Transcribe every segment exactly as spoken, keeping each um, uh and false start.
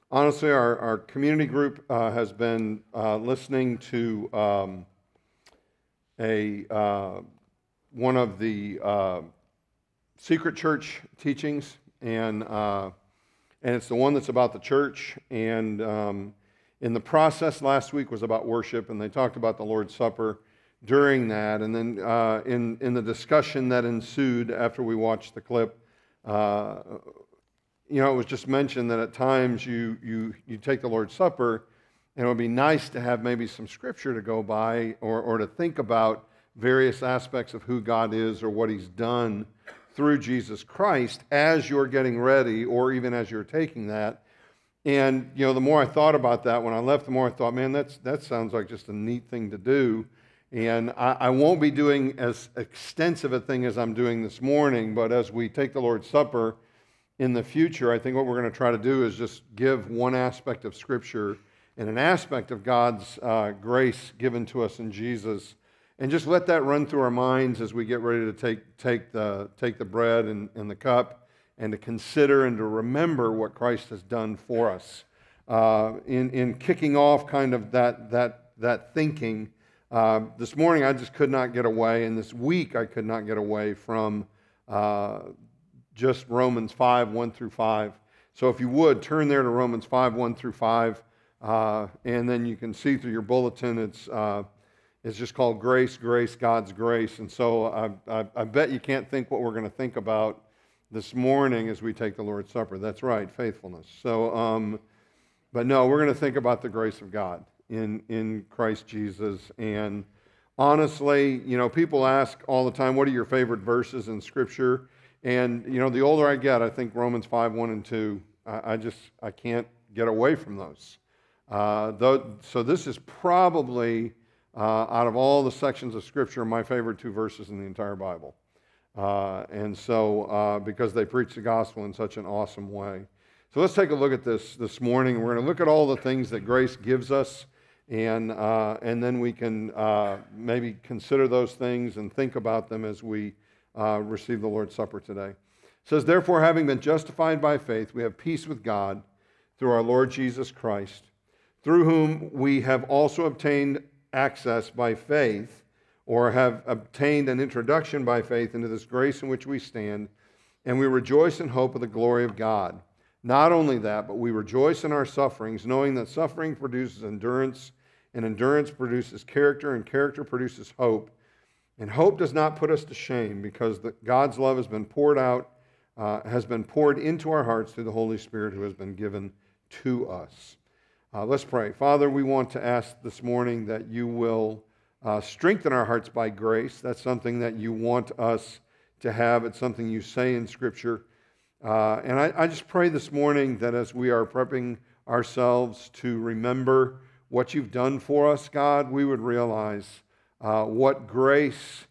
honestly, our, our community group uh, has been uh, listening to um, a uh, one of the uh, secret church teachings, and uh, and it's the one that's about the church. And um, in the process last week was about worship, and they talked about the Lord's Supper during that. And then uh, in in the discussion that ensued after we watched the clip, uh, you know, it was just mentioned that at times you you you take the Lord's Supper, and it would be nice to have maybe some scripture to go by, or or to think about various aspects of who God is or what He's done through Jesus Christ as you're getting ready, or even as you're taking that. And you know, the more I thought about that when I left, the more I thought, man, that's that sounds like just a neat thing to do. And I, I won't be doing as extensive a thing as I'm doing this morning, but as we take the Lord's Supper in the future, I think what we're going to try to do is just give one aspect of Scripture and an aspect of God's uh, grace given to us in Jesus, and just let that run through our minds as we get ready to take take the take the bread and, and the cup, and to consider and to remember what Christ has done for us. Uh, in in kicking off kind of that that that thinking, uh, this morning I just could not get away, and this week I could not get away from uh, just Romans five, one through five. So if you would, turn there to Romans five, one through five, uh, and then you can see through your bulletin, it's uh, it's just called Grace, Grace, God's Grace. And so I, I, I bet you can't think what we're going to think about this morning as we take the Lord's Supper. That's right, faithfulness. So, um, but no, we're going to think about the grace of God in, in Christ Jesus. And honestly, you know, people ask all the time, what are your favorite verses in Scripture? And, you know, the older I get, I think Romans five, one and two, I, I just, I can't get away from those. Uh, though, so this is probably, uh, out of all the sections of Scripture, my favorite two verses in the entire Bible. Uh, and so, uh, because they preach the gospel in such an awesome way. So let's take a look at this this morning. We're going to look at all the things that grace gives us, and, uh, and then we can uh, maybe consider those things and think about them as we Uh, receive the Lord's Supper today. It says, therefore, having been justified by faith, we have peace with God through our Lord Jesus Christ, through whom we have also obtained access by faith, or have obtained an introduction by faith into this grace in which we stand, and we rejoice in hope of the glory of God. Not only that, but we rejoice in our sufferings, knowing that suffering produces endurance, and endurance produces character, and character produces hope. And hope does not put us to shame, because the, God's love has been poured out, uh, has been poured into our hearts through the Holy Spirit who has been given to us. Uh, let's pray. Father, we want to ask this morning that you will uh, strengthen our hearts by grace. That's something that you want us to have. It's something you say in Scripture. Uh, and I, I just pray this morning that as we are prepping ourselves to remember what you've done for us, God, we would realize Uh, what grace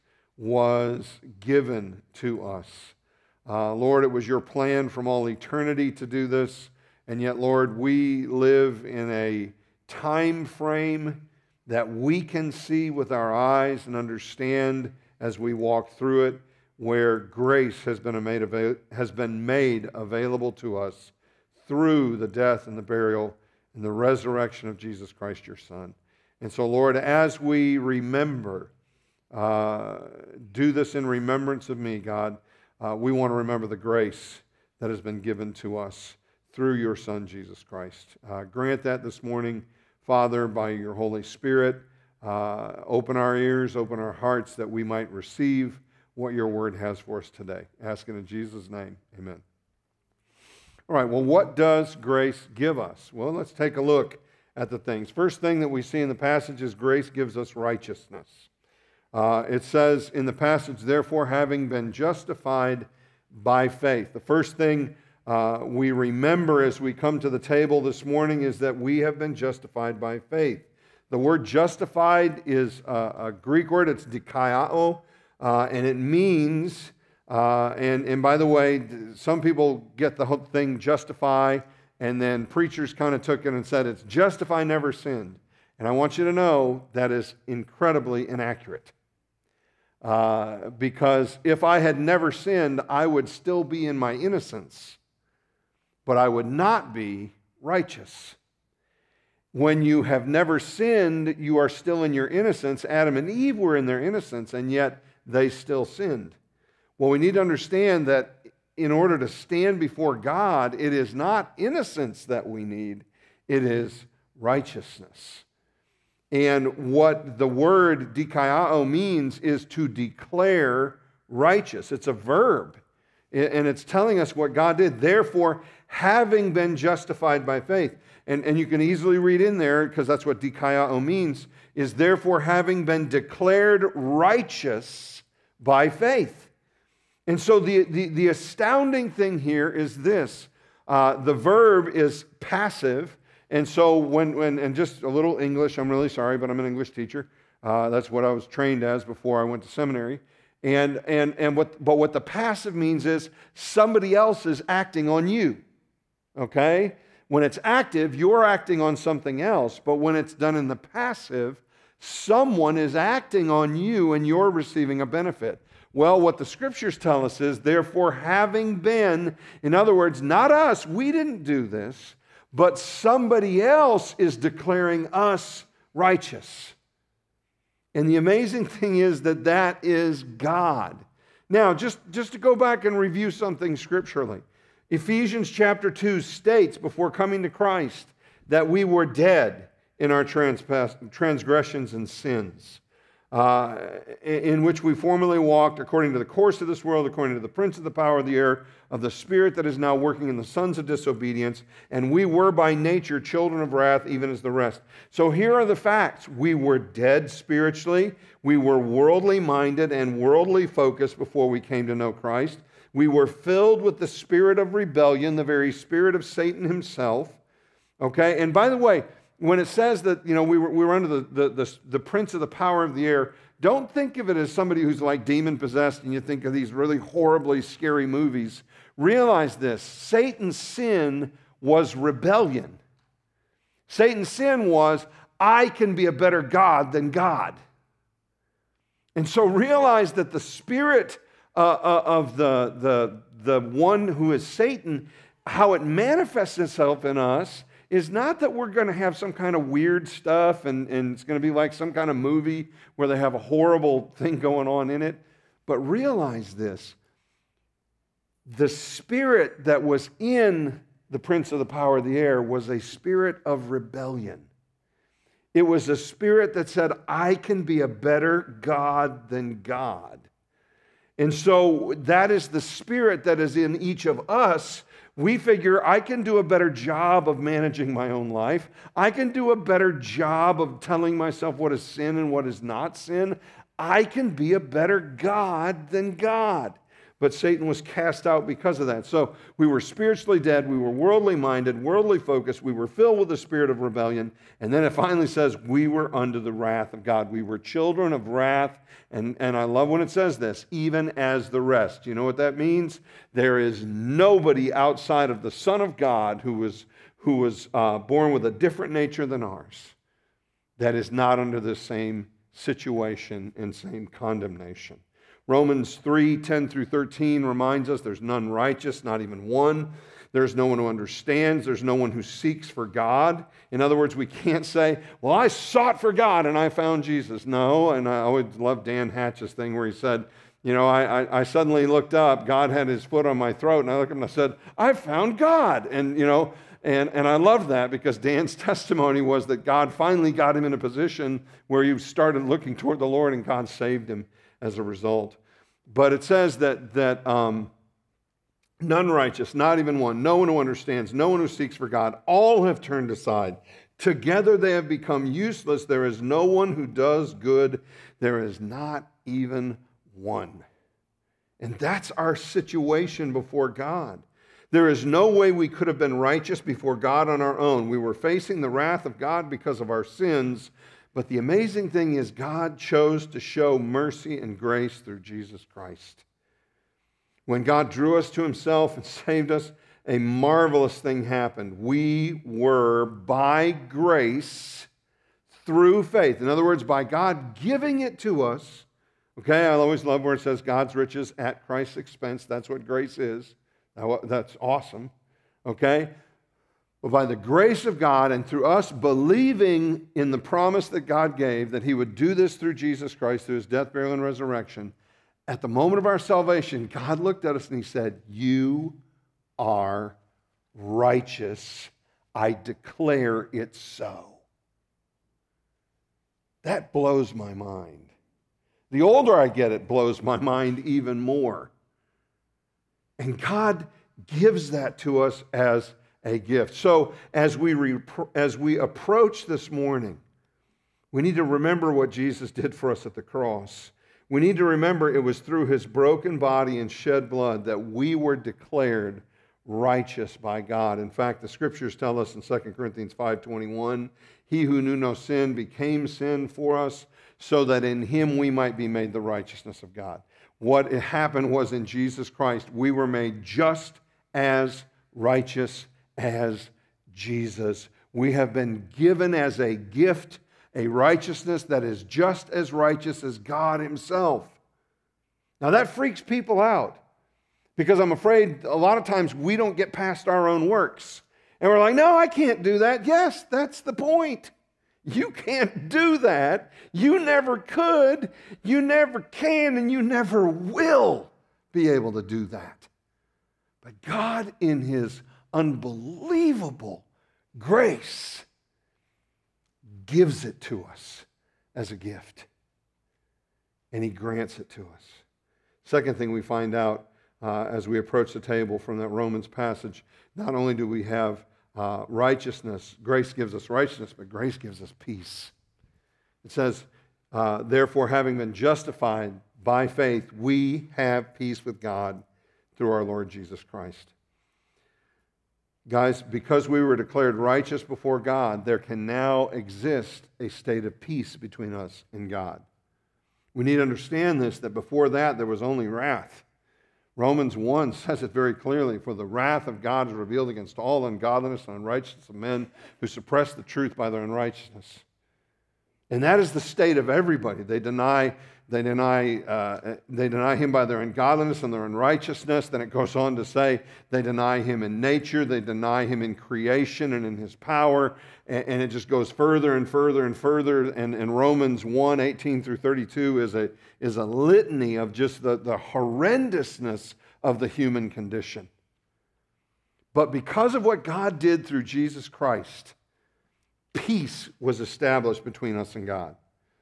was given to us. Uh, Lord, it was your plan from all eternity to do this, and yet, Lord, we live in a time frame that we can see with our eyes and understand as we walk through it, where grace has been made, avail- has been made available to us through the death and the burial and the resurrection of Jesus Christ, your Son. And so, Lord, as we remember, uh, do this in remembrance of me, God. Uh, we want to remember the grace that has been given to us through your Son, Jesus Christ. Uh, grant that this morning, Father, by your Holy Spirit. Uh, open our ears, open our hearts, that we might receive what your word has for us today. Ask it in Jesus' name. Amen. All right, well, what does grace give us? Well, let's take a look at the things. First thing that we see in the passage is grace gives us righteousness. Uh, it says in the passage, therefore, having been justified by faith. The first thing uh, we remember as we come to the table this morning is that we have been justified by faith. The word justified is a, a Greek word. It's dikaiō, uh, and it means, uh, and, and by the way, some people get the whole thing justify, and then preachers kind of took it and said, it's justify, never sinned. And I want you to know that is incredibly inaccurate. Uh, because if I had never sinned, I would still be in my innocence. But I would not be righteous. When you have never sinned, you are still in your innocence. Adam and Eve were in their innocence, and yet they still sinned. Well, we need to understand that in order to stand before God, it is not innocence that we need, it is righteousness. And what the word dikaiao means is to declare righteous. It's a verb, and it's telling us what God did. Therefore, having been justified by faith. And, and you can easily read in there, because that's what dikaiao means, is therefore having been declared righteous by faith. And so the, the, the astounding thing here is this. Uh, the verb is passive. And so when, when, and just a little English, I'm really sorry, but I'm an English teacher. Uh, that's what I was trained as before I went to seminary. And, and, and what, but what the passive means is somebody else is acting on you. Okay? When it's active, you're acting on something else. But when it's done in the passive, someone is acting on you and you're receiving a benefit. Well, what the scriptures tell us is, therefore, having been, in other words, not us, we didn't do this, but somebody else is declaring us righteous. And the amazing thing is that that is God. Now, just, just to go back and review something scripturally. Ephesians chapter two states, before coming to Christ, that we were dead in our transgressions and sins, uh, in which we formerly walked according to the course of this world, according to the prince of the power of the air, of the spirit that is now working in the sons of disobedience, and we were by nature children of wrath, even as the rest. So here are the facts. We were dead spiritually. We were worldly minded and worldly focused before we came to know Christ. We were filled with the spirit of rebellion, the very spirit of Satan himself. Okay? And by the way, when it says that, you know, we were, we were under the, the, the, the prince of the power of the air, don't think of it as somebody who's like demon-possessed and you think of these really horribly scary movies. Realize this. Satan's sin was rebellion. Satan's sin was, I can be a better God than God. And so realize that the spirit Uh, uh, of the, the, the one who is Satan, how it manifests itself in us is not that we're going to have some kind of weird stuff and, and it's going to be like some kind of movie where they have a horrible thing going on in it. But realize this. The spirit that was in the prince of the power of the air was a spirit of rebellion. It was a spirit that said, I can be a better God than God. And so that is the spirit that is in each of us. We figure, I can do a better job of managing my own life. I can do a better job of telling myself what is sin and what is not sin. I can be a better God than God. But Satan was cast out because of that. So we were spiritually dead. We were worldly minded, worldly focused. We were filled with the spirit of rebellion. And then it finally says we were under the wrath of God. We were children of wrath. And, and I love when it says this, even as the rest. You know what that means? There is nobody outside of the Son of God who was, who was uh, born with a different nature than ours that is not under the same situation and same condemnation. Romans three, ten through thirteen reminds us there's none righteous, not even one. There's no one who understands. There's no one who seeks for God. In other words, we can't say, well, I sought for God and I found Jesus. No, and I always love Dan Hatch's thing where he said, you know, I, I, I suddenly looked up, God had his foot on my throat, and I looked up and I said, I found God. And, you know, and, and I love that because Dan's testimony was that God finally got him in a position where he started looking toward the Lord and God saved him as a result. But it says that, that um, none righteous, not even one, no one who understands, no one who seeks for God, all have turned aside. Together they have become useless. There is no one who does good. There is not even one. And that's our situation before God. There is no way we could have been righteous before God on our own. We were facing the wrath of God because of our sins. But the amazing thing is God chose to show mercy and grace through Jesus Christ. When God drew us to himself and saved us, a marvelous thing happened. We were by grace through faith. In other words, by God giving it to us. Okay, I always love where it says God's riches at Christ's expense. That's what grace is. That's awesome. Okay? But by the grace of God and through us believing in the promise that God gave, that he would do this through Jesus Christ, through his death, burial, and resurrection, at the moment of our salvation, God looked at us and he said, you are righteous. I declare it so. That blows my mind. The older I get, it blows my mind even more. And God gives that to us as a gift. So as we, repro- as we approach this morning, we need to remember what Jesus did for us at the cross. We need to remember it was through his broken body and shed blood that we were declared righteous by God. In fact, the scriptures tell us in Second Corinthians five twenty-one, he who knew no sin became sin for us so that in him we might be made the righteousness of God. What happened was in Jesus Christ, we were made just as righteous as Jesus. We have been given as a gift a righteousness that is just as righteous as God himself. Now that freaks people out because I'm afraid a lot of times we don't get past our own works. And we're like, no, I can't do that. Yes, that's the point. You can't do that. You never could. You never can, and you never will be able to do that. But God, in his unbelievable grace, gives it to us as a gift. And he grants it to us. Second thing we find out uh, as we approach the table from that Romans passage, not only do we have uh, righteousness, grace gives us righteousness, but grace gives us peace. It says, uh, therefore, having been justified by faith, we have peace with God through our Lord Jesus Christ. Guys, because we were declared righteous before God, there can now exist a state of peace between us and God. We need to understand this, that before that there was only wrath. Romans one says it very clearly, for the wrath of God is revealed against all ungodliness and unrighteousness of men who suppress the truth by their unrighteousness. And that is the state of everybody. They deny They deny, uh, they deny him by their ungodliness and their unrighteousness. Then it goes on to say they deny him in nature, they deny him in creation and in his power. And, and it just goes further and further and further. And, and Romans one, eighteen through thirty-two is a, is a litany of just the, the horrendousness of the human condition. But because of what God did through Jesus Christ, peace was established between us and God.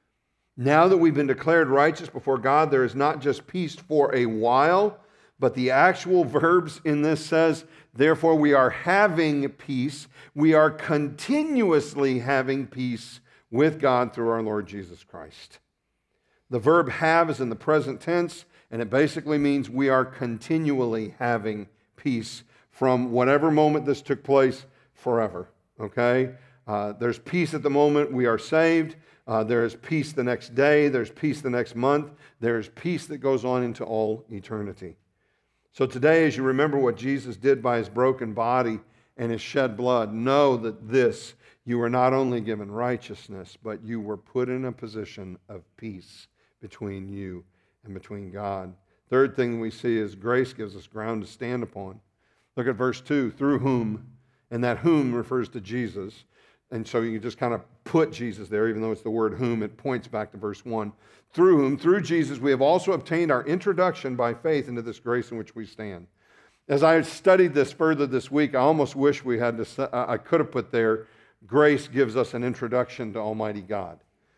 Now that we've been declared righteous before God, there is not just peace for a while, but the actual verbs in this says, therefore we are having peace. We are continuously having peace with God through our Lord Jesus Christ. The verb have is in the present tense, and it basically means we are continually having peace from whatever moment this took place forever. Okay? Uh, there's peace at the moment we are saved. Uh, there is peace the next day. There's peace the next month. There's peace that goes on into all eternity. So today, as you remember what Jesus did by his broken body and his shed blood, know that this, you were not only given righteousness, but you were put in a position of peace between you and between God. Third thing we see is grace gives us ground to stand upon. Look at verse two, through whom, and that whom refers to Jesus. And so you can just kind of put Jesus there, even though it's the word whom, it points back to verse one. Through whom, through Jesus, we have also obtained our introduction by faith into this grace in which we stand. As I studied this further this week, I almost wish we had to, I could have put there, grace gives us an introduction to Almighty God.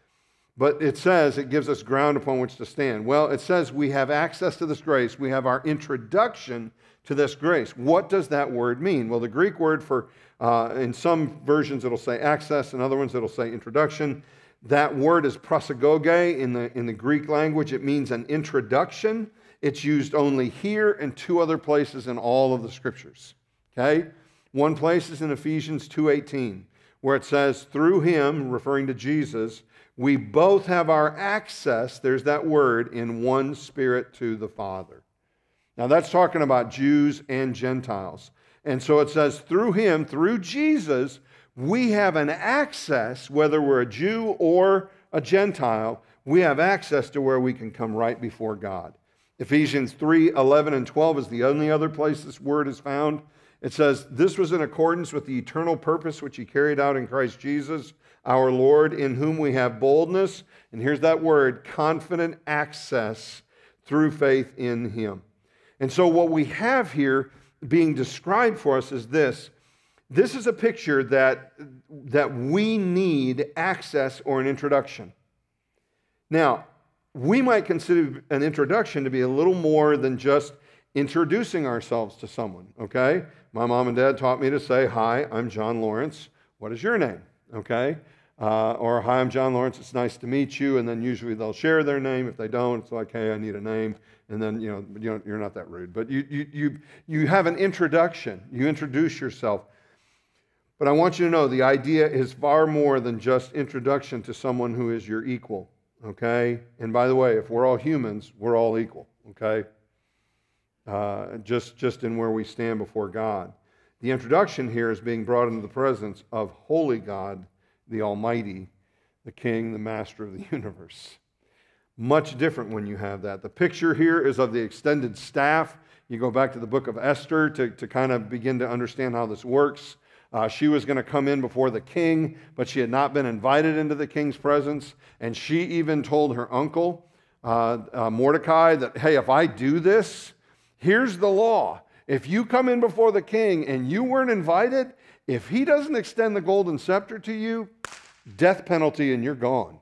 But it says it gives us ground upon which to stand. Well, it says we have access to this grace. We have our introduction to this grace. What does that word mean? Well, the Greek word for, uh, in some versions it'll say access, in other ones it'll say introduction. That word is prosagoge in the, in the Greek language. It means an introduction. It's used only here and two other places in all of the scriptures. Okay? One place is in Ephesians two eighteen, where it says, through him, referring to Jesus, we both have our access, there's that word, in one Spirit to the Father. Now that's talking about Jews and Gentiles. And so it says, through him, through Jesus, we have an access, whether we're a Jew or a Gentile, we have access to where we can come right before God. Ephesians three eleven and twelve is the only other place this word is found. It says, this was in accordance with the eternal purpose which he carried out in Christ Jesus, our Lord, in whom we have boldness, and here's that word, confident access through faith in him. And so what we have here being described for us is this. This is a picture that, that we need access or an introduction. Now, we might consider an introduction to be a little more than just introducing ourselves to someone, okay? My mom and dad taught me to say, hi, I'm John Lawrence. What is your name, okay? Uh, or, hi, I'm John Lawrence. It's nice to meet you. And then usually they'll share their name. If they don't, it's like, hey, I need a name. And then, you know, you know you're not that rude. But you, you, you, you have an introduction. You introduce yourself. But I want you to know the idea is far more than just introduction to someone who is your equal, okay? And by the way, if we're all humans, we're all equal, okay? Uh, just, just in where we stand before God. The introduction here is being brought into the presence of holy God, the Almighty, the King, the Master of the universe. Much different when you have that. The picture here is of the extended staff. You go back to the book of Esther to, to kind of begin to understand how this works. Uh, she was going to come in before the king, but she had not been invited into the king's presence. And she even told her uncle, uh, uh, Mordecai, that, hey, if I do this, here's the law. If you come in before the king and you weren't invited, if he doesn't extend the golden scepter to you, death penalty and you're gone.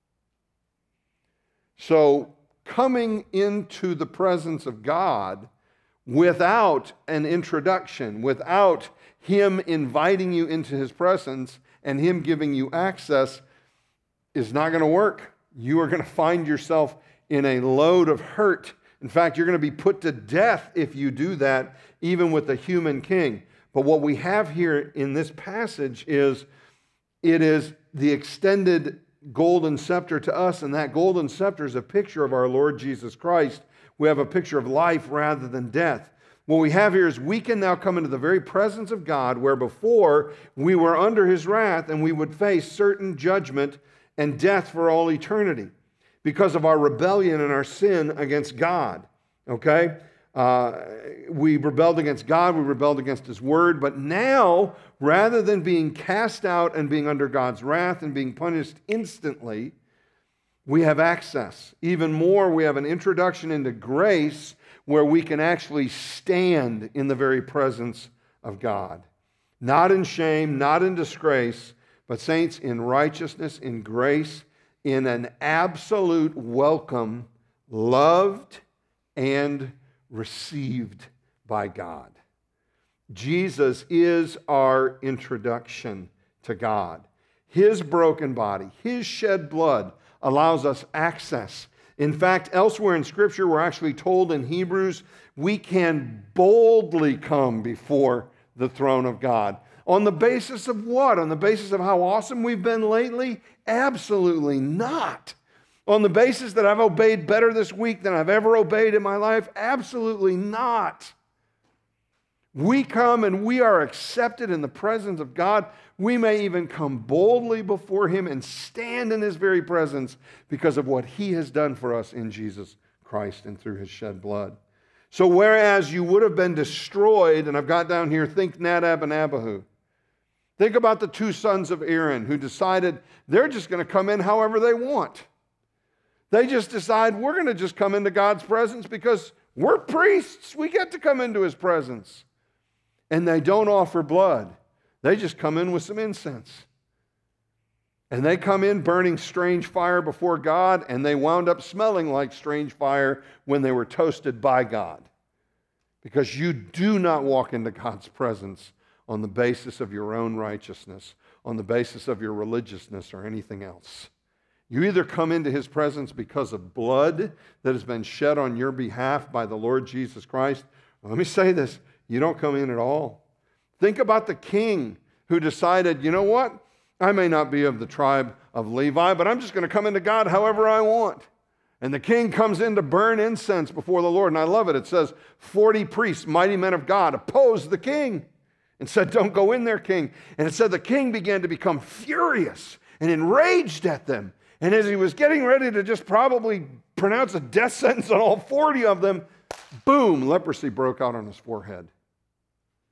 So coming into the presence of God without an introduction, without him inviting you into his presence and him giving you access is not going to work. You are going to find yourself in a load of hurt. In fact, you're going to be put to death if you do that, even with the human king. But what we have here in this passage is it is the extended golden scepter to us, and that golden scepter is a picture of our Lord Jesus Christ. We have a picture of life rather than death. What we have here is we can now come into the very presence of God, where before we were under his wrath and we would face certain judgment and death for all eternity because of our rebellion and our sin against God. Okay? Uh, we rebelled against God, we rebelled against his word, but now, rather than being cast out and being under God's wrath and being punished instantly, we have access. Even more, we have an introduction into grace where we can actually stand in the very presence of God. Not in shame, not in disgrace, but saints, in righteousness, in grace, in an absolute welcome, loved and received by God. Jesus is our introduction to God. His broken body, his shed blood allows us access. In fact, elsewhere in Scripture, we're actually told in Hebrews, we can boldly come before the throne of God. On the basis of what? On the basis of how awesome we've been lately? Absolutely not. On the basis that I've obeyed better this week than I've ever obeyed in my life? Absolutely not. We come and we are accepted in the presence of God. We may even come boldly before him and stand in his very presence because of what he has done for us in Jesus Christ and through his shed blood. So whereas you would have been destroyed, and I've got down here, think Nadab and Abihu. Think about the two sons of Aaron who decided they're just going to come in however they want. They just decide we're going to just come into God's presence because we're priests. We get to come into his presence. And they don't offer blood. They just come in with some incense. And they come in burning strange fire before God, and they wound up smelling like strange fire when they were toasted by God. Because you do not walk into God's presence on the basis of your own righteousness, on the basis of your religiousness or anything else. You either come into his presence because of blood that has been shed on your behalf by the Lord Jesus Christ. Let me say this. You don't come in at all. Think about the king who decided, you know what? I may not be of the tribe of Levi, but I'm just going to come into God however I want. And the king comes in to burn incense before the Lord. And I love it. It says, forty priests, mighty men of God, opposed the king and said, don't go in there, king. And it said the king began to become furious and enraged at them. And as he was getting ready to just probably pronounce a death sentence on all forty of them, boom, leprosy broke out on his forehead.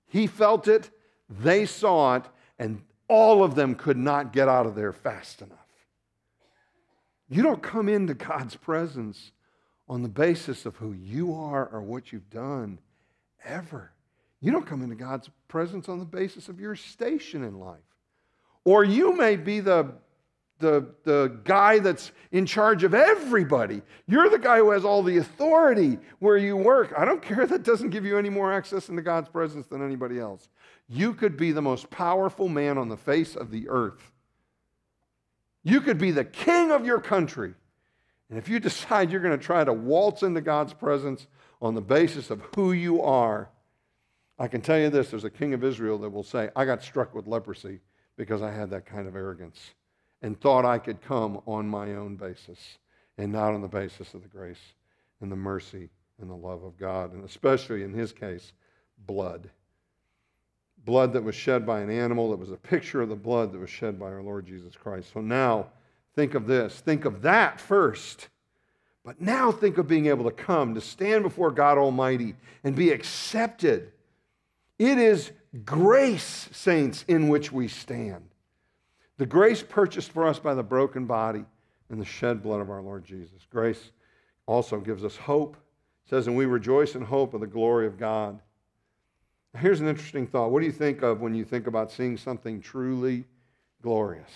He felt it, they saw it, and all of them could not get out of there fast enough. You don't come into God's presence on the basis of who you are or what you've done, ever. You don't come into God's presence on the basis of your station in life. Or you may be the, the, the guy that's in charge of everybody. You're the guy who has all the authority where you work. I don't care. That doesn't give you any more access into God's presence than anybody else. You could be the most powerful man on the face of the earth. You could be the king of your country. And if you decide you're going to try to waltz into God's presence on the basis of who you are, I can tell you this, there's a king of Israel that will say, I got struck with leprosy because I had that kind of arrogance and thought I could come on my own basis and not on the basis of the grace and the mercy and the love of God, and especially in his case, blood. Blood that was shed by an animal that was a picture of the blood that was shed by our Lord Jesus Christ. So now, think of this. Think of that first. But now think of being able to come, to stand before God Almighty and be accepted. It is grace, saints, in which we stand. The grace purchased for us by the broken body and the shed blood of our Lord Jesus. Grace also gives us hope. It says, and we rejoice in hope of the glory of God. Here's an interesting thought. What do you think of when you think about seeing something truly glorious?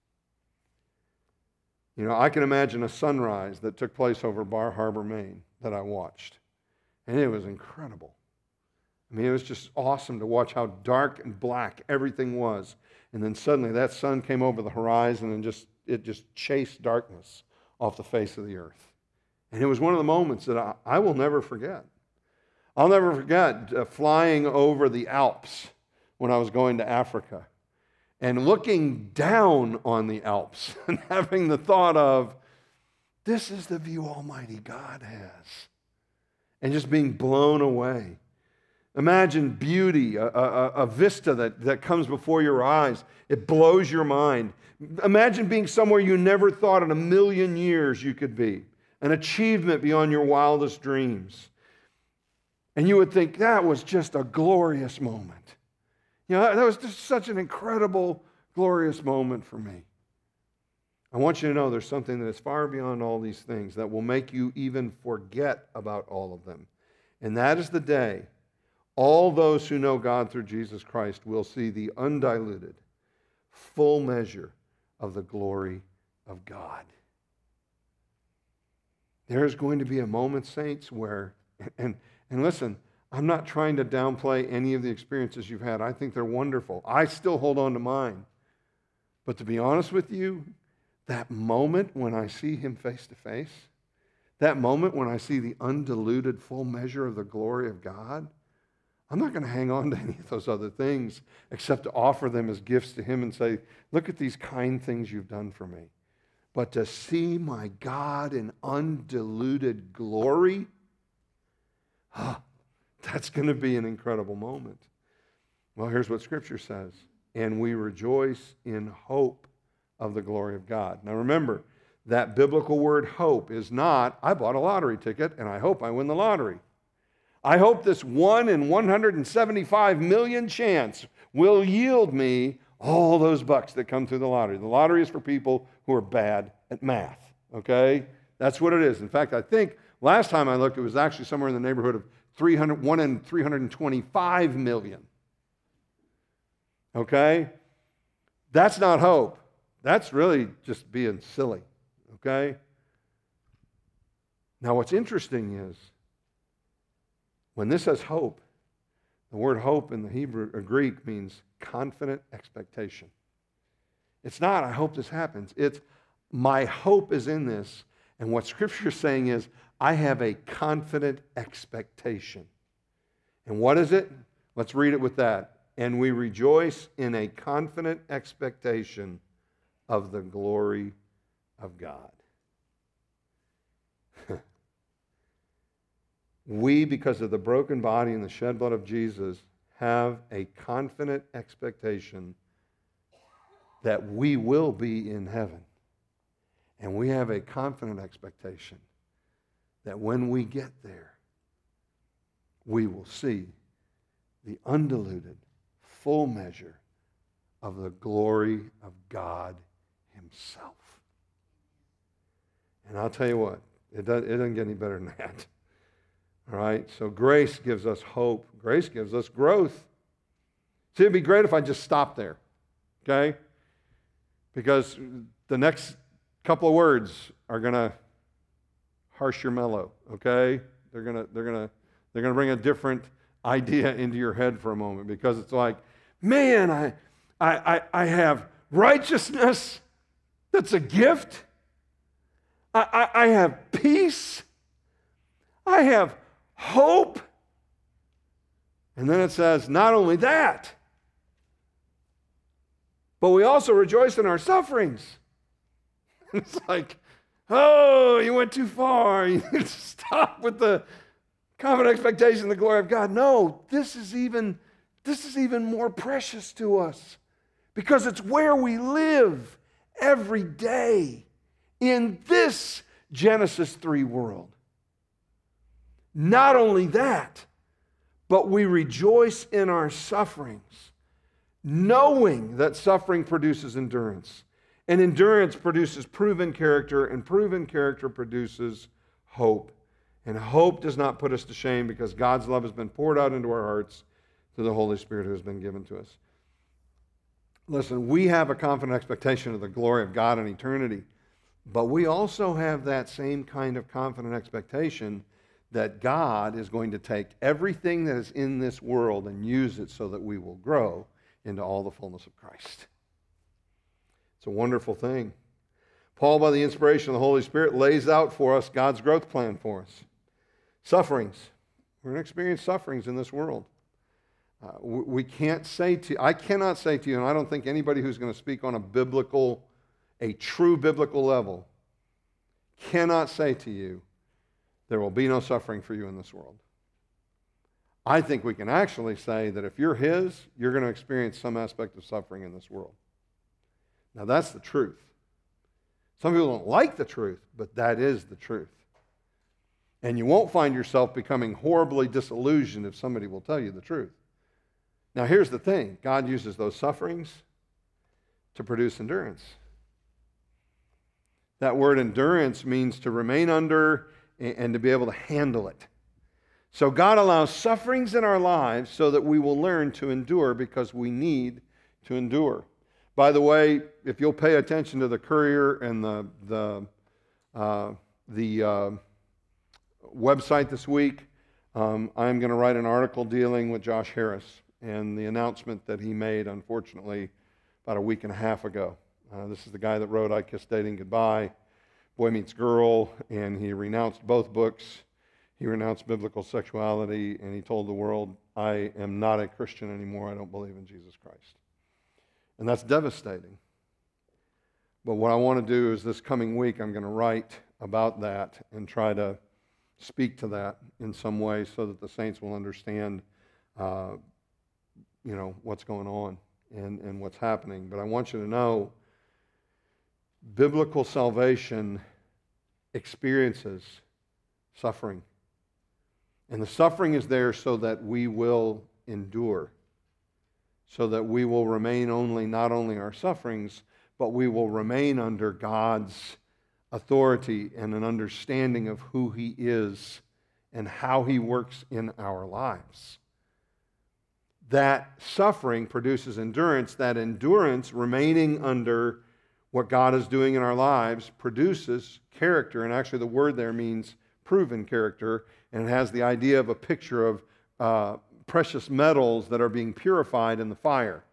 You know, I can imagine a sunrise that took place over Bar Harbor, Maine, that I watched. And it was incredible. I mean, it was just awesome to watch how dark and black everything was. And then suddenly that sun came over the horizon and just it just chased darkness off the face of the earth. And it was one of the moments that I, I will never forget. I'll never forget uh, flying over the Alps when I was going to Africa and looking down on the Alps and having the thought of, this is the view Almighty God has. And just being blown away. Imagine beauty, a, a, a vista that, that comes before your eyes. It blows your mind. Imagine being somewhere you never thought in a million years you could be. An achievement beyond your wildest dreams. And you would think that was just a glorious moment. You know, that was just such an incredible, glorious moment for me. I want you to know there's something that is far beyond all these things that will make you even forget about all of them. And that is the day all those who know God through Jesus Christ will see the undiluted, full measure of the glory of God. There's going to be a moment, saints, where, and And listen, I'm not trying to downplay any of the experiences you've had. I think they're wonderful. I still hold on to mine. But to be honest with you, that moment when I see him face to face, that moment when I see the undiluted full measure of the glory of God, I'm not going to hang on to any of those other things except to offer them as gifts to him and say, look at these kind things you've done for me. But to see my God in undiluted glory, oh, that's going to be an incredible moment. Well, here's what Scripture says. And we rejoice in hope of the glory of God. Now remember, that biblical word hope is not, I bought a lottery ticket and I hope I win the lottery. I hope this one in one hundred seventy-five million chance will yield me all those bucks that come through the lottery. The lottery is for people who are bad at math, okay? That's what it is. In fact, I think last time I looked, it was actually somewhere in the neighborhood of three hundred, one in three hundred twenty-five million. Okay? That's not hope. That's really just being silly. Okay? Now, what's interesting is when this says hope, the word hope in the Hebrew or Greek means confident expectation. It's not, I hope this happens. It's, my hope is in this. And what Scripture is saying is, I have a confident expectation. And what is it? Let's read it with that. And we rejoice in a confident expectation of the glory of God. We, because of the broken body and the shed blood of Jesus, have a confident expectation that we will be in heaven. And we have a confident expectation that when we get there, we will see the undiluted, full measure of the glory of God himself. And I'll tell you what, it doesn't, it doesn't get any better than that. All right? So grace gives us hope. Grace gives us growth. See, it'd be great if I just stopped there, okay? Because the next couple of words are going to harsh your mellow, okay? They're going to they're going to they're going to bring a different idea into your head for a moment, because it's like, man, I I I, I have righteousness that's a gift. I, I, I have peace. I have hope. And then it says, not only that, but we also rejoice in our sufferings. It's like, oh, you went too far. You need to stop with the confident expectation of the glory of God. No, this is even, this is even more precious to us, because it's where we live every day in this Genesis three world. Not only that, but we rejoice in our sufferings, knowing that suffering produces endurance. And endurance produces proven character, and proven character produces hope. And hope does not put us to shame, because God's love has been poured out into our hearts through the Holy Spirit who has been given to us. Listen, we have a confident expectation of the glory of God in eternity, but we also have that same kind of confident expectation that God is going to take everything that is in this world and use it so that we will grow into all the fullness of Christ. It's a wonderful thing. Paul, by the inspiration of the Holy Spirit, lays out for us God's growth plan for us. Sufferings. We're going to experience sufferings in this world. Uh, we can't say to you, I cannot say to you, and I don't think anybody who's going to speak on a biblical, a true biblical level, cannot say to you, there will be no suffering for you in this world. I think we can actually say that if you're His, you're going to experience some aspect of suffering in this world. Now, that's the truth. Some people don't like the truth, but that is the truth. And you won't find yourself becoming horribly disillusioned if somebody will tell you the truth. Now, here's the thing. God uses those sufferings to produce endurance. That word endurance means to remain under and to be able to handle it. So God allows sufferings in our lives so that we will learn to endure, because we need to endure. By the way, if you'll pay attention to the Courier and the the uh, the uh, website this week, um, I'm going to write an article dealing with Josh Harris and the announcement that he made, unfortunately, about a week and a half ago. Uh, this is the guy that wrote I Kiss Dating Goodbye, Boy Meets Girl, and he renounced both books. He renounced biblical sexuality, and he told the world, I am not a Christian anymore. I don't believe in Jesus Christ. And that's devastating. But what I want to do is this coming week, I'm going to write about that and try to speak to that in some way so that the saints will understand, uh, you know, what's going on and, and what's happening. But I want you to know, biblical salvation experiences suffering. And the suffering is there so that we will endure, so that we will remain only, not only our sufferings, but we will remain under God's authority and an understanding of who He is and how He works in our lives. That suffering produces endurance. That endurance, remaining under what God is doing in our lives, produces character. And actually the word there means proven character, and it has the idea of a picture of uh, precious metals that are being purified in the fire.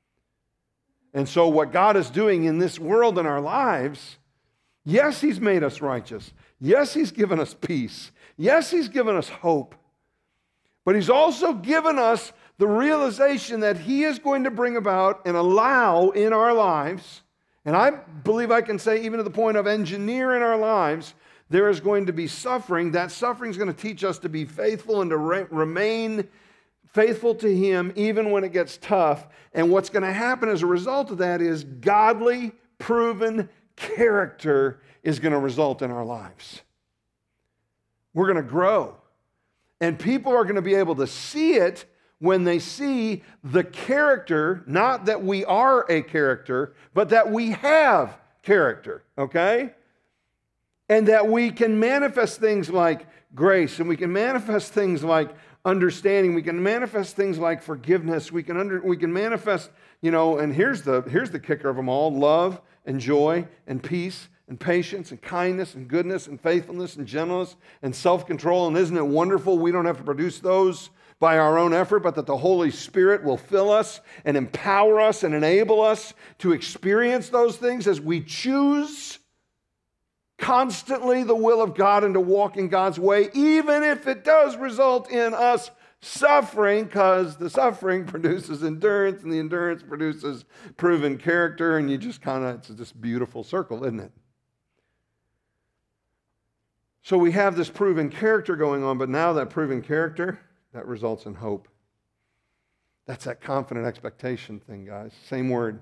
And so what God is doing in this world in our lives, yes, He's made us righteous. Yes, He's given us peace. Yes, He's given us hope. But He's also given us the realization that He is going to bring about and allow in our lives, and I believe I can say even to the point of engineer in our lives, there is going to be suffering. That suffering is going to teach us to be faithful and to re- remain faithful to Him even when it gets tough. And what's going to happen as a result of that is godly, proven character is going to result in our lives. We're going to grow. And people are going to be able to see it when they see the character, not that we are a character, but that we have character, okay? And that we can manifest things like grace, and we can manifest things like understanding, we can manifest things like forgiveness, we can under, we can manifest, you know, and here's the here's the kicker of them all: love and joy and peace and patience and kindness and goodness and faithfulness and gentleness and self-control. And isn't it wonderful we don't have to produce those by our own effort, but that the Holy Spirit will fill us and empower us and enable us to experience those things as we choose constantly the will of God and to walk in God's way, even if it does result in us suffering, because the suffering produces endurance, and the endurance produces proven character, and you just kind of, it's this beautiful circle, isn't it? So we have this proven character going on, but now that proven character, that results in hope. That's that confident expectation thing, guys. Same word.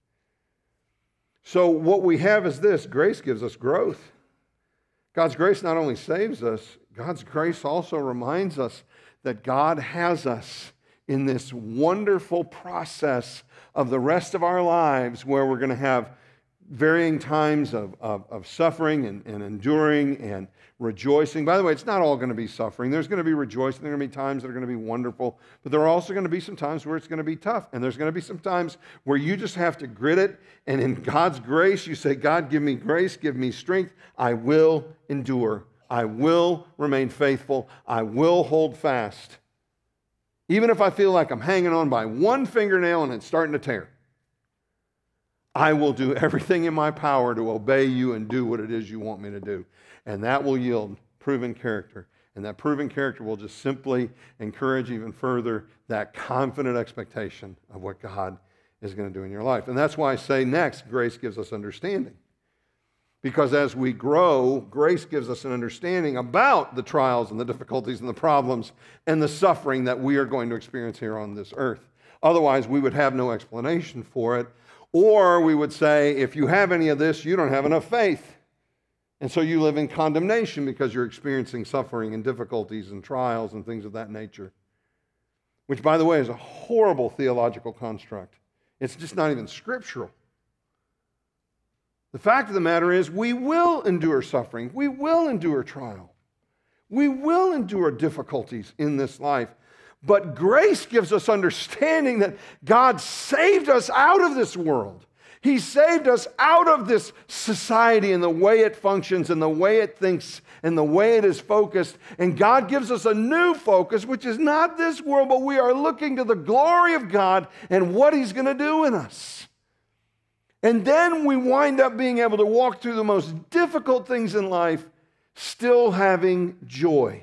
So what we have is this: grace gives us growth. God's grace not only saves us, God's grace also reminds us that God has us in this wonderful process of the rest of our lives, where we're going to have varying times of, of, of suffering and, and enduring and rejoicing. By the way, it's not all going to be suffering. There's going to be rejoicing. There are going to be times that are going to be wonderful. But there are also going to be some times where it's going to be tough. And there's going to be some times where you just have to grit it. And in God's grace, you say, God, give me grace, give me strength. I will endure. I will remain faithful. I will hold fast. Even if I feel like I'm hanging on by one fingernail and it's starting to tear, I will do everything in my power to obey you and do what it is you want me to do. And that will yield proven character. And that proven character will just simply encourage even further that confident expectation of what God is going to do in your life. And that's why I say next, grace gives us understanding. Because as we grow, grace gives us an understanding about the trials and the difficulties and the problems and the suffering that we are going to experience here on this earth. Otherwise, we would have no explanation for it. Or we would say, if you have any of this, you don't have enough faith. And so you live in condemnation because you're experiencing suffering and difficulties and trials and things of that nature. Which, by the way, is a horrible theological construct. It's just not even scriptural. The fact of the matter is, we will endure suffering. We will endure trial. We will endure difficulties in this life. But grace gives us understanding that God saved us out of this world. He saved us out of this society and the way it functions and the way it thinks and the way it is focused. And God gives us a new focus, which is not this world, but we are looking to the glory of God and what He's going to do in us. And then we wind up being able to walk through the most difficult things in life, still having joy.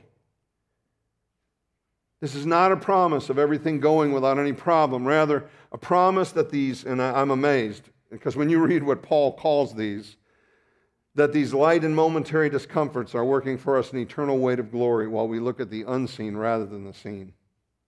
This is not a promise of everything going without any problem. Rather, a promise that these, and I'm amazed, because when you read what Paul calls these, that these light and momentary discomforts are working for us an eternal weight of glory while we look at the unseen rather than the seen.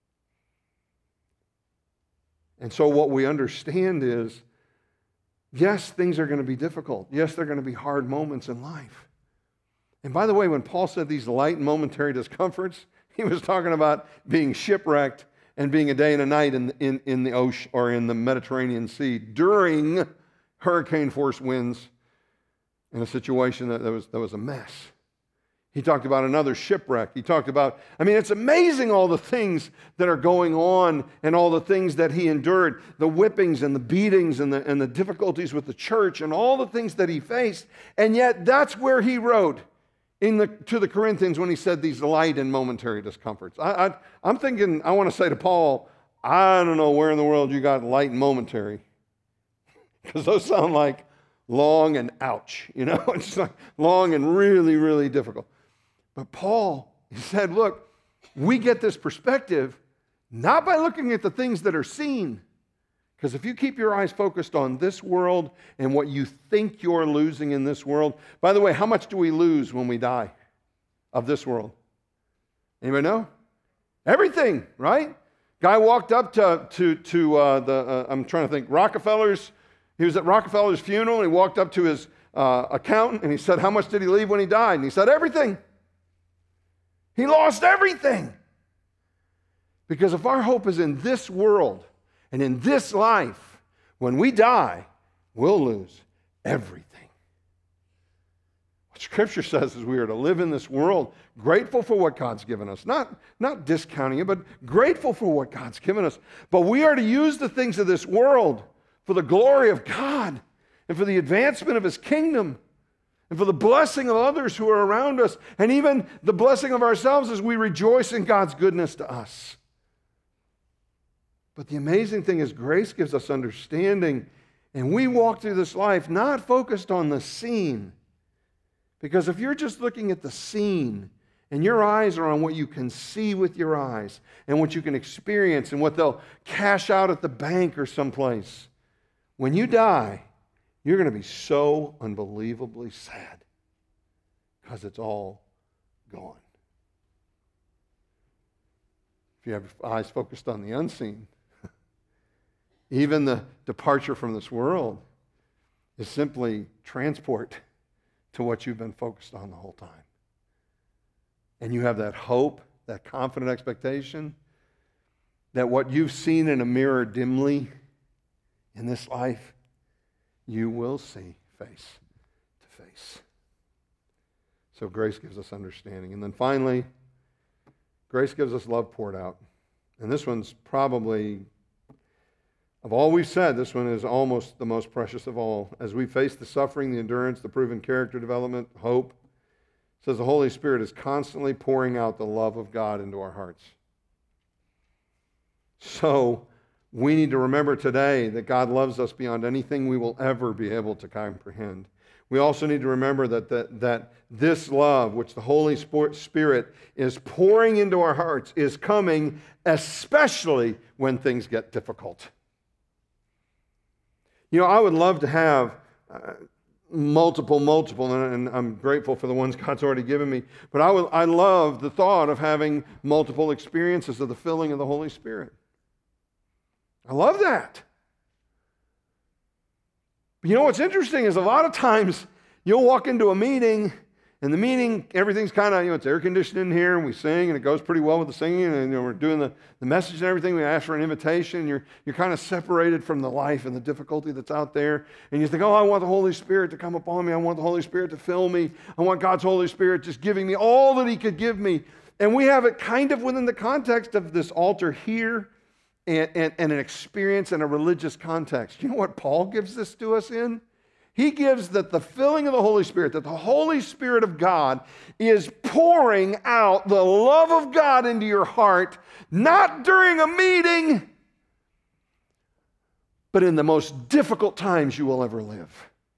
And so what we understand is, yes, things are going to be difficult. Yes, they're going to be hard moments in life. And by the way, when Paul said these light and momentary discomforts, he was talking about being shipwrecked and being a day and a night in, in, in the ocean or in the Mediterranean Sea during hurricane-force winds in a situation that, that, was, that was a mess. He talked about another shipwreck. He talked about, I mean, it's amazing all the things that are going on and all the things that he endured, the whippings and the beatings and the, and the difficulties with the church and all the things that he faced. And yet that's where he wrote in the, to the Corinthians when he said these light and momentary discomforts. I, I, I'm thinking, I want to say to Paul, I don't know where in the world you got light and momentary. Because those sound like long and ouch, you know? It's just like long and really, really difficult. But Paul, he said, look, we get this perspective not by looking at the things that are seen. Because if you keep your eyes focused on this world and what you think you're losing in this world, by the way, how much do we lose when we die of this world? Anybody know? Everything, right? Guy walked up to, to, to uh, the, uh, I'm trying to think, Rockefeller's, he was at Rockefeller's funeral, and he walked up to his uh, accountant, and he said, how much did he leave when he died? And he said, everything. He lost everything. Because if our hope is in this world and in this life, when we die, we'll lose everything. What Scripture says is we are to live in this world grateful for what God's given us. Not, not discounting it, but grateful for what God's given us. But we are to use the things of this world for the glory of God and for the advancement of His kingdom and for the blessing of others who are around us, and even the blessing of ourselves as we rejoice in God's goodness to us. But the amazing thing is grace gives us understanding, and we walk through this life not focused on the scene. Because if you're just looking at the scene and your eyes are on what you can see with your eyes and what you can experience and what they'll cash out at the bank or someplace, when you die, you're going to be so unbelievably sad because it's all gone. If you have your eyes focused on the unseen, even the departure from this world is simply transport to what you've been focused on the whole time. And you have that hope, that confident expectation that what you've seen in a mirror dimly in this life, you will see face to face. So grace gives us understanding. And then finally, grace gives us love poured out. And this one's probably, of all we've said, this one is almost the most precious of all. As we face the suffering, the endurance, the proven character development, hope, it says the Holy Spirit is constantly pouring out the love of God into our hearts. So we need to remember today that God loves us beyond anything we will ever be able to comprehend. We also need to remember that, that, that this love, which the Holy Spirit is pouring into our hearts, is coming especially when things get difficult. You know, I would love to have uh, multiple, multiple, and, and I'm grateful for the ones God's already given me, but I, would, I love the thought of having multiple experiences of the filling of the Holy Spirit. I love that. But you know what's interesting is a lot of times you'll walk into a meeting, and the meeting, everything's kind of, you know, it's air conditioned in here, and we sing, and it goes pretty well with the singing, and you know, we're doing the, the message and everything. We ask for an invitation, and you're, you're kind of separated from the life and the difficulty that's out there. And you think, oh, I want the Holy Spirit to come upon me. I want the Holy Spirit to fill me. I want God's Holy Spirit just giving me all that He could give me. And we have it kind of within the context of this altar here, And, and, and an experience in a religious context. You know what Paul gives this to us in? He gives that the filling of the Holy Spirit, that the Holy Spirit of God is pouring out the love of God into your heart, not during a meeting, but in the most difficult times you will ever live.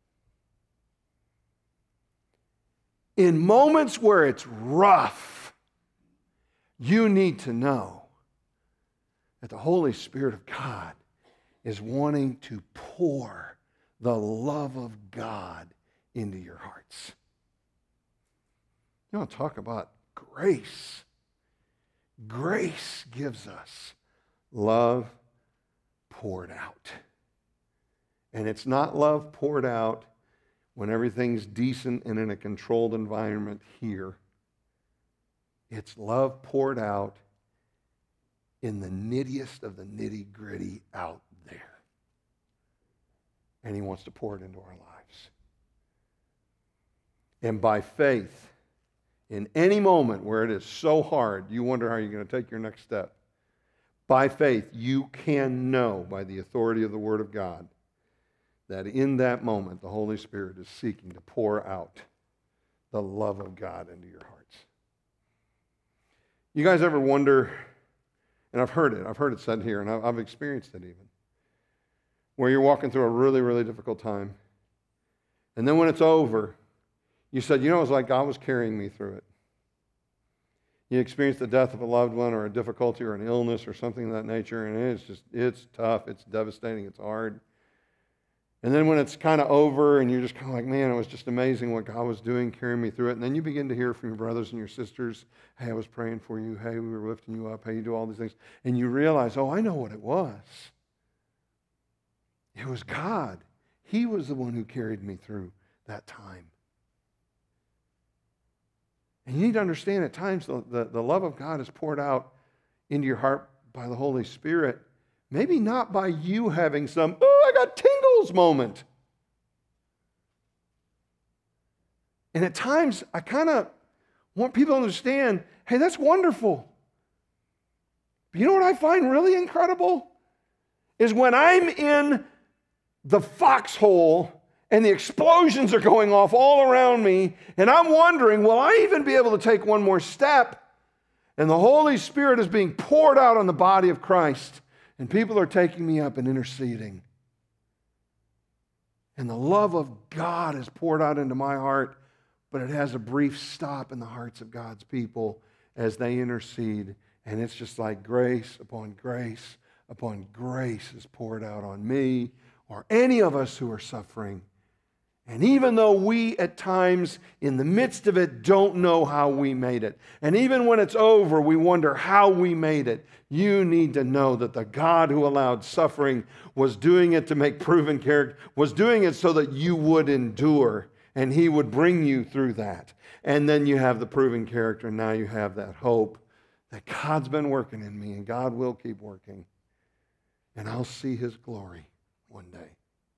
In moments where it's rough, you need to know that the Holy Spirit of God is wanting to pour the love of God into your hearts. You want to talk about grace? Grace gives us love poured out. And it's not love poured out when everything's decent and in a controlled environment here. It's love poured out in the nittiest of the nitty-gritty out there. And He wants to pour it into our lives. And by faith, in any moment where it is so hard, you wonder how you're going to take your next step, by faith, you can know by the authority of the Word of God that in that moment, the Holy Spirit is seeking to pour out the love of God into your hearts. You guys ever wonder, and I've heard it, I've heard it said here, and I've experienced it even, where you're walking through a really, really difficult time, and then when it's over, you said, you know, it's like God was carrying me through it. You experienced the death of a loved one or a difficulty or an illness or something of that nature, and it's just, it's tough, it's devastating, it's hard. And then when it's kind of over and you're just kind of like, man, it was just amazing what God was doing, carrying me through it. And then you begin to hear from your brothers and your sisters, hey, I was praying for you. Hey, we were lifting you up. Hey, you do all these things. And you realize, oh, I know what it was. It was God. He was the one who carried me through that time. And you need to understand at times the, the, the love of God is poured out into your heart by the Holy Spirit, maybe not by you having some, oh, I got tingles moment. And at times, I kind of want people to understand, hey, that's wonderful. But you know what I find really incredible? Is when I'm in the foxhole and the explosions are going off all around me, and I'm wondering, will I even be able to take one more step? And the Holy Spirit is being poured out on the body of Christ, and people are taking me up and interceding. And the love of God is poured out into my heart, but it has a brief stop in the hearts of God's people as they intercede. And it's just like grace upon grace upon grace is poured out on me or any of us who are suffering. And even though we at times in the midst of it don't know how we made it, and even when it's over we wonder how we made it, you need to know that the God who allowed suffering was doing it to make proven character, was doing it so that you would endure and He would bring you through that. And then you have the proven character, and now you have that hope that God's been working in me and God will keep working. And I'll see His glory one day.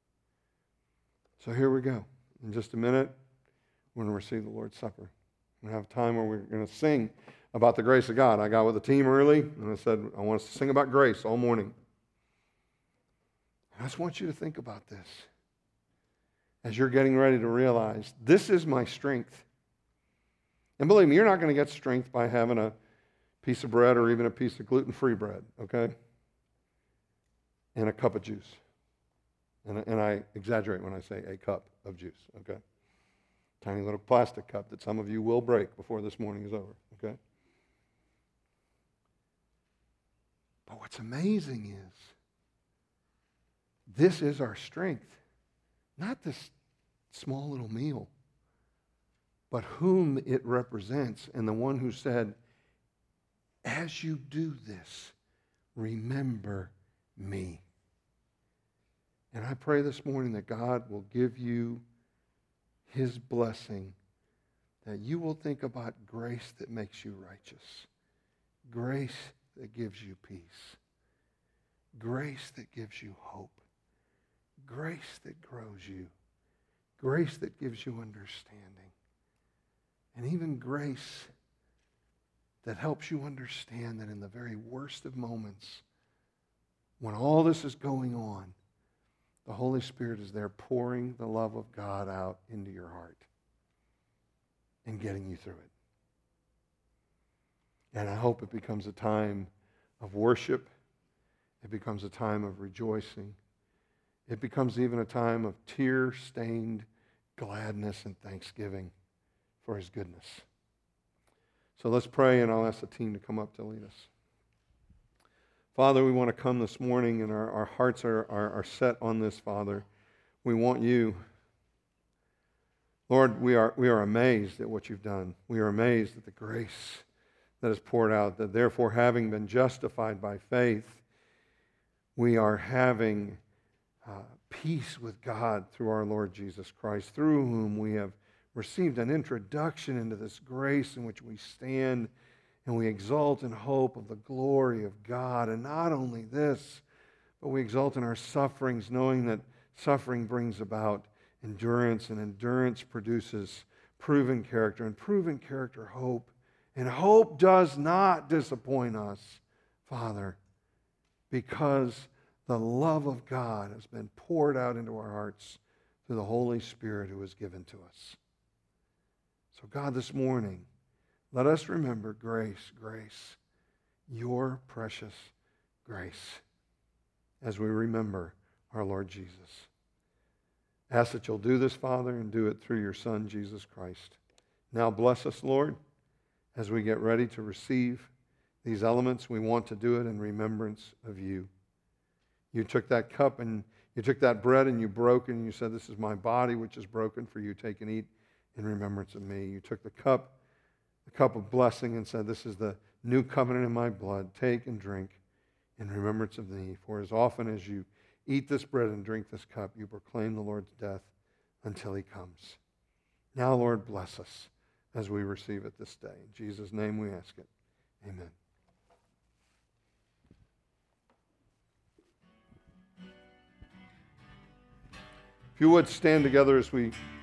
So here we go. In just a minute, we're going to receive the Lord's Supper. We're going to have time where we're going to sing about the grace of God. I got with the team early, and I said, I want us to sing about grace all morning. I just want you to think about this as you're getting ready to realize, this is my strength. And believe me, you're not going to get strength by having a piece of bread or even a piece of gluten-free bread, okay? And a cup of juice. And, and I exaggerate when I say a cup of juice, okay? Tiny little plastic cup that some of you will break before this morning is over, okay? But what's amazing is, this is our strength. Not this small little meal, but whom it represents, and the one who said, as you do this, remember me. And I pray this morning that God will give you His blessing, that you will think about grace that makes you righteous, grace that gives you peace, grace that gives you hope, grace that grows you, grace that gives you understanding, and even grace that helps you understand that in the very worst of moments, when all this is going on, the Holy Spirit is there pouring the love of God out into your heart and getting you through it. And I hope it becomes a time of worship. It becomes a time of rejoicing. It becomes even a time of tear-stained gladness and thanksgiving for His goodness. So let's pray, and I'll ask the team to come up to lead us. Father, we want to come this morning, and our, our hearts are, are, are set on this, Father. We want you. Lord, we are, we are amazed at what you've done. We are amazed at the grace that is poured out, that therefore, having been justified by faith, we are having uh, peace with God through our Lord Jesus Christ, through whom we have received an introduction into this grace in which we stand and we exult in hope of the glory of God. And not only this, but we exult in our sufferings, knowing that suffering brings about endurance, and endurance produces proven character, and proven character hope. And hope does not disappoint us, Father, because the love of God has been poured out into our hearts through the Holy Spirit who is given to us. So God, this morning, let us remember grace, grace, your precious grace, as we remember our Lord Jesus. Ask that you'll do this, Father, and do it through your Son, Jesus Christ. Now bless us, Lord, as we get ready to receive these elements. We want to do it in remembrance of you. You took that cup and you took that bread and you broke it and you said, this is my body which is broken for you. Take and eat in remembrance of me. You took the cup, the cup of blessing, and said, this is the new covenant in my blood. Take and drink in remembrance of me. For as often as you eat this bread and drink this cup, you proclaim the Lord's death until he comes. Now, Lord, bless us as we receive it this day. In Jesus' name we ask it. Amen. If you would stand together as we